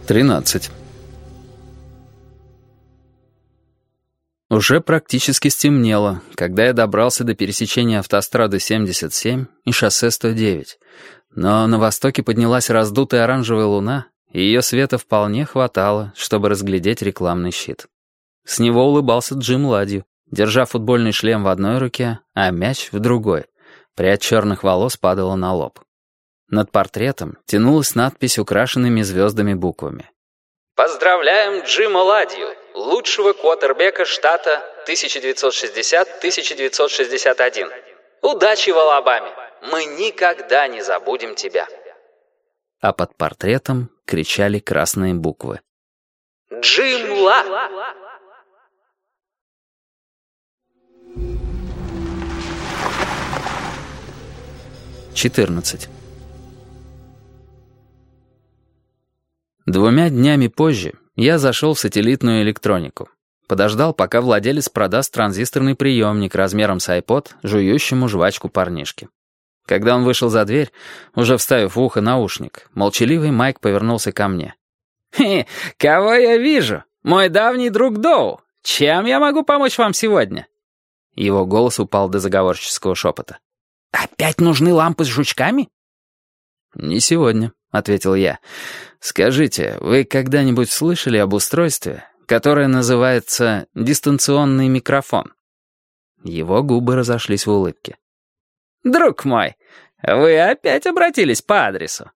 13. Уже практически стемнело, когда я добрался до пересечения автострады 77 и шоссе 109, но на востоке поднялась раздутая оранжевая луна, и ее света вполне хватало, чтобы разглядеть рекламный щит. С него улыбался Джим Ладью, держа футбольный шлем в одной руке, а мяч в другой. Прядь черных волос падала на лоб. Над портретом тянулась надпись украшенными звездами буквами. «Поздравляем Джима Ладью, лучшего квотербека штата 1960-1961. Удачи в Алабаме! Мы никогда не забудем тебя!» А под портретом кричали красные буквы. «Джим Ла!» 14. 2 днями позже я зашел в сателлитную электронику. Подождал, пока владелец продаст транзисторный приемник размером с iPod жующему жвачку парнишке. Когда он вышел за дверь, уже вставив в ухо наушник, молчаливый Майк повернулся ко мне. «Хе, кого я вижу? Мой давний друг Доу. Чем я могу помочь вам сегодня?» Его голос упал до заговорческого шепота. «Опять нужны лампы с жучками?» «Не сегодня», — ответил я. «Скажите, вы когда-нибудь слышали об устройстве, которое называется дистанционный микрофон?» Его губы разошлись в улыбке. «Друг мой, вы опять обратились по адресу.